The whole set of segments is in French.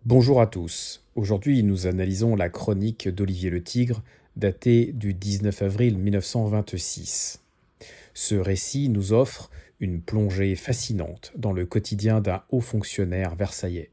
Bonjour à tous. Aujourd'hui, nous analysons la chronique d'Olivier Le Tigre, datée du 19 avril 1926. Ce récit nous offre une plongée fascinante dans le quotidien d'un haut fonctionnaire versaillais.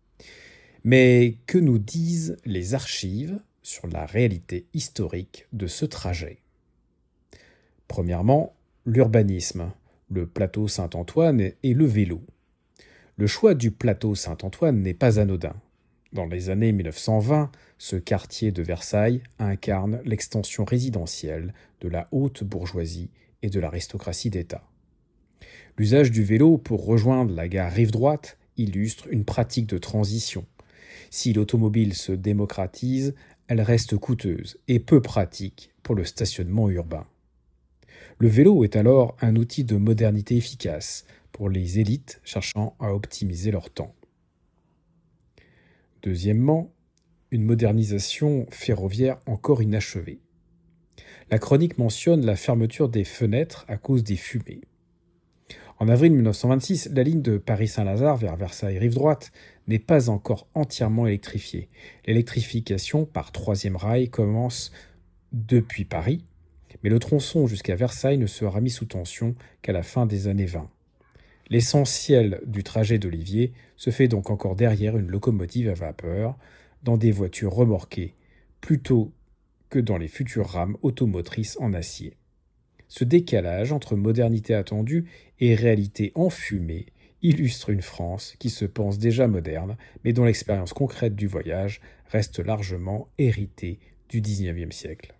Mais que nous disent les archives sur la réalité historique de ce trajet? Premièrement, l'urbanisme, le plateau Saint-Antoine et le vélo. Le choix du plateau Saint-Antoine n'est pas anodin. Dans les années 1920, ce quartier de Versailles incarne l'extension résidentielle de la haute bourgeoisie et de l'aristocratie d'État. L'usage du vélo pour rejoindre la gare Rive-Droite illustre une pratique de transition. Si l'automobile se démocratise, elle reste coûteuse et peu pratique pour le stationnement urbain. Le vélo est alors un outil de modernité efficace pour les élites cherchant à optimiser leur temps. Deuxièmement, une modernisation ferroviaire encore inachevée. La chronique mentionne la fermeture des fenêtres à cause des fumées. En avril 1926, la ligne de Paris-Saint-Lazare vers Versailles-Rive-Droite n'est pas encore entièrement électrifiée. L'électrification par troisième rail commence depuis Paris, mais le tronçon jusqu'à Versailles ne sera mis sous tension qu'à la fin des années 20. L'essentiel du trajet d'Olivier se fait donc encore derrière une locomotive à vapeur, dans des voitures remorquées, plutôt que dans les futures rames automotrices en acier. Ce décalage entre modernité attendue et réalité enfumée illustre une France qui se pense déjà moderne, mais dont l'expérience concrète du voyage reste largement héritée du XIXe siècle.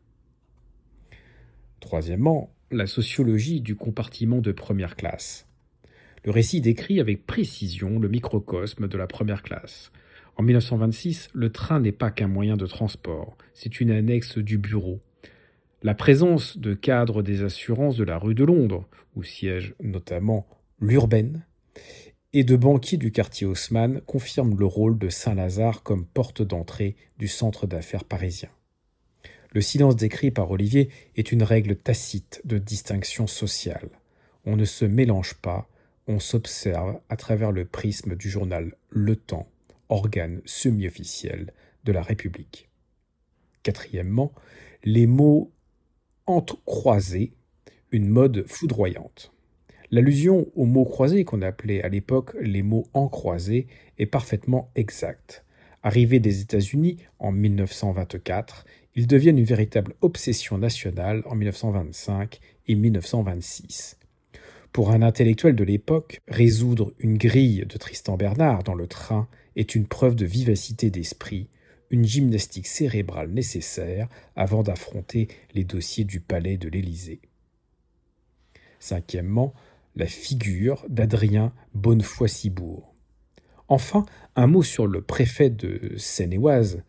Troisièmement, la sociologie du compartiment de première classe. Le récit décrit avec précision le microcosme de la première classe. En 1926, le train n'est pas qu'un moyen de transport, c'est une annexe du bureau. La présence de cadres des assurances de la rue de Londres, où siège notamment l'Urbaine, et de banquiers du quartier Haussmann confirme le rôle de Saint-Lazare comme porte d'entrée du centre d'affaires parisien. Le silence décrit par Olivier est une règle tacite de distinction sociale. On ne se mélange pas, on s'observe à travers le prisme du journal Le Temps, organe semi-officiel de la République. Quatrièmement, les mots entrecroisés, une mode foudroyante. L'allusion aux mots croisés qu'on appelait à l'époque les mots encroisés est parfaitement exacte. Arrivés des États-Unis en 1924, ils deviennent une véritable obsession nationale en 1925 et 1926. Pour un intellectuel de l'époque, résoudre une grille de Tristan Bernard dans le train est une preuve de vivacité d'esprit, une gymnastique cérébrale nécessaire avant d'affronter les dossiers du palais de l'Élysée. Cinquièmement, la figure d'Adrien Bonnefoy-Cibourg. Enfin, un mot sur le préfet de Seine-et-Oise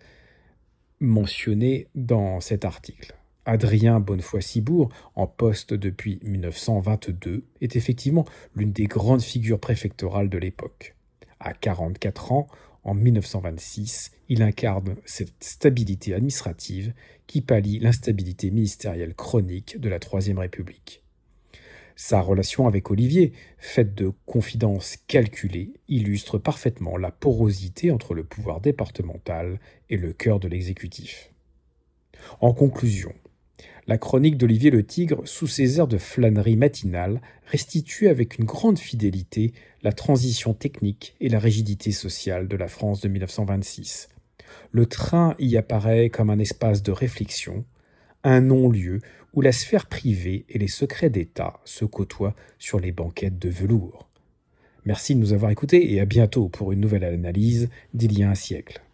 mentionné dans cet article. Adrien Bonnefoy-Cibourg, en poste depuis 1922, est effectivement l'une des grandes figures préfectorales de l'époque. À 44 ans, en 1926, il incarne cette stabilité administrative qui pallie l'instabilité ministérielle chronique de la Troisième République. Sa relation avec Olivier, faite de confidences calculées, illustre parfaitement la porosité entre le pouvoir départemental et le cœur de l'exécutif. En conclusion, la chronique d'Olivier Le Tigre, sous ses airs de flânerie matinale, restitue avec une grande fidélité la transition technique et la rigidité sociale de la France de 1926. Le train y apparaît comme un espace de réflexion, un non-lieu où la sphère privée et les secrets d'État se côtoient sur les banquettes de velours. Merci de nous avoir écoutés et à bientôt pour une nouvelle analyse d'il y a un siècle.